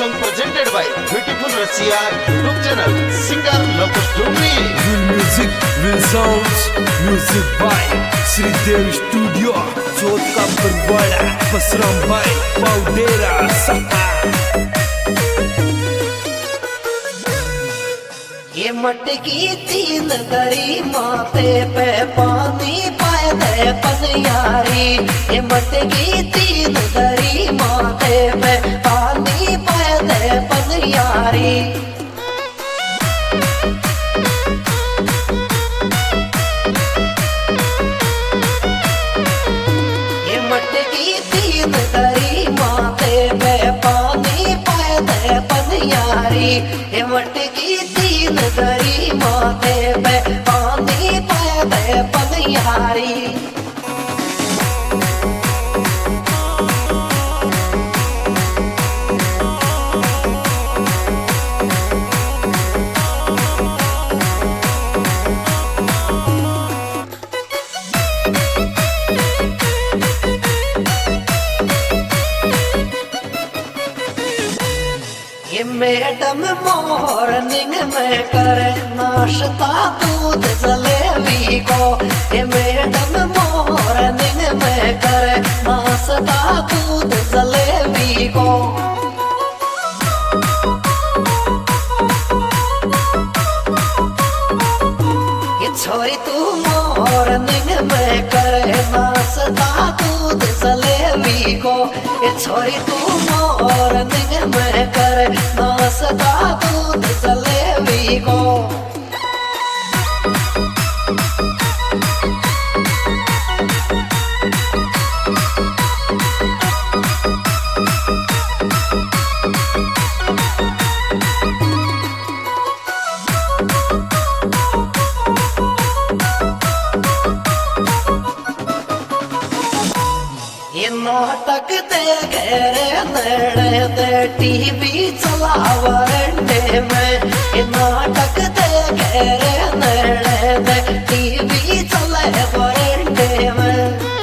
song presented by Beautiful Russia YouTube channel, singer Lokesh Dumri. Will music, will sounds, music by Sridev Studio, Chota Parwada, Basram by Paudera Saha. ये मटकी तीन दरी माथे पे पानी पाए दे पनियारी। ये मटकी तीन दरी माथे पे पानी पाए दे पनियारी। ये मटकी तीन दरी माथे पे पानी पाए दे पनियारी। ये मटकी तीन दरी माथे पे पानी पाए दे पनियारी। ये मैडम मॉर्निंग में करे नाश्ता दूध जलेबी को। ये मैडम मॉर्निंग में करे नाश्ता दूध जलेबी को। ये छोरी तू मॉर्निंग में करे नाश्ता दूध जलेबी को। ये छोरी तू मॉर्निंग में करे नाश्ता दूध जलेबी को। ये नाटक देखे रे नड़े दे टीवी चला वरंडे में। ये नाटक देखे रे नड़े दे टीवी चले वरंडे में।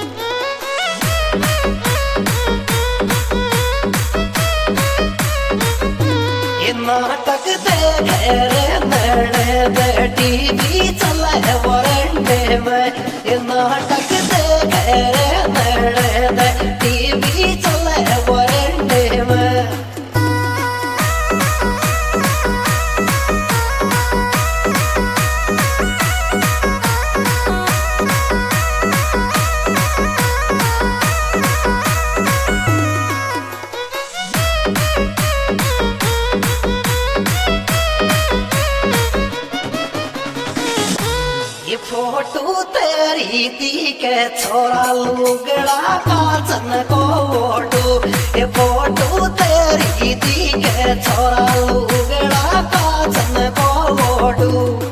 ये नाटक देखे रे नड़े दे टीवी चले वरंडे में। ये नाटक देखे रे नड़े दे टीवी चले वरंडे में। ये फोटो तेरी दी के छोरा लुगड़ा काचन को ओटू। ये फोटो तेरी दी के छोरा लुगड़ा काचन को ओटू।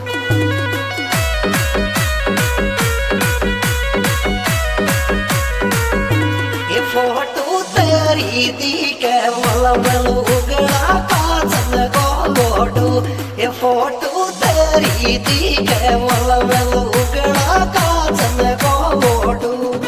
ये फोटो तेरी दी के लुगड़ा काचन को ओटू। ये फोटो तेरी दी के लुगड़ा काचन को ओटू।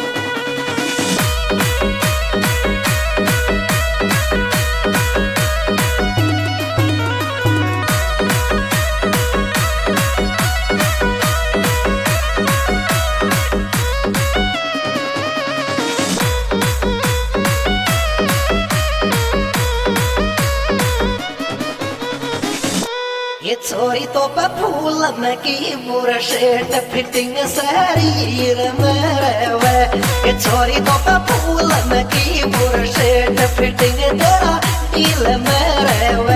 ये छोरी तो पे फूलन की बुरशेट फिटिंग शरीर में रहवे। ये छोरी तो पे फूलन की बुरशेट फिटिंग तेरा दिल में रहवे।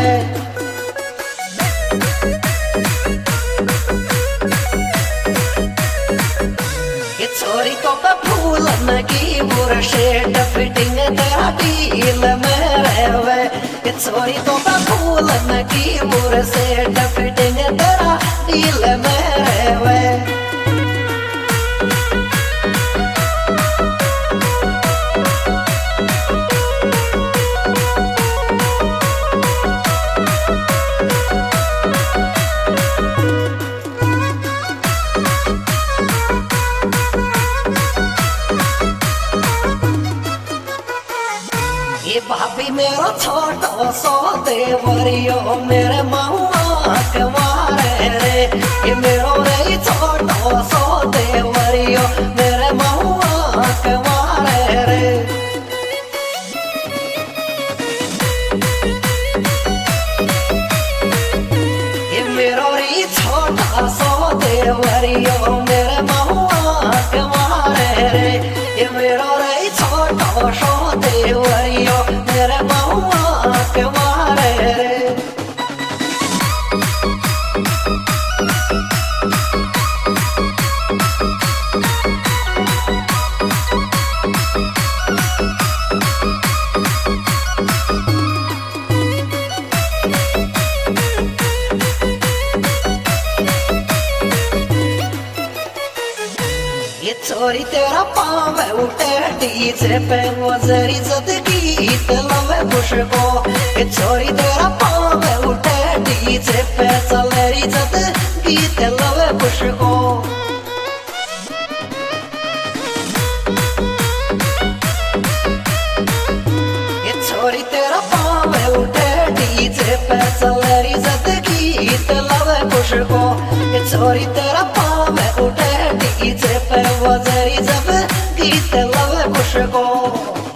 ये छोरी तो पे फूलन की बुरशेट फिटिंग तेरा दिल में रहवे। ये छोरी तो पे फूलन की बुरशेट फिटिंग तेरा दिल में रहवे। ये भाभी मेरा छोटा सो देवरियो मेरे महुआ के मारे रे। ये मेरो रे छोटा सो देवरियो मेरे महुआ के मारे रे। ये मेरो रे छोटा सो देवरियो मेरे महुआ के मारे रे। ये मेरो रे छोटा सो देवरियो मेरे महुआ के मारे रे। ये छोरी तेरा पाँव उठे डीजे पे वो जरी जद गीत लवे खुश को। ये छोरी तेरा पाँव उठे डीजे पे चलेरी जद गीत लवे खुश को। ये छोरी तेरा पाँव उठे डीजे पे चलेरी जद गीत लवे खुश को। ये छोरी तेरा पाँव उठे डीजे पे वो जरी जब गीत लवे खुश को।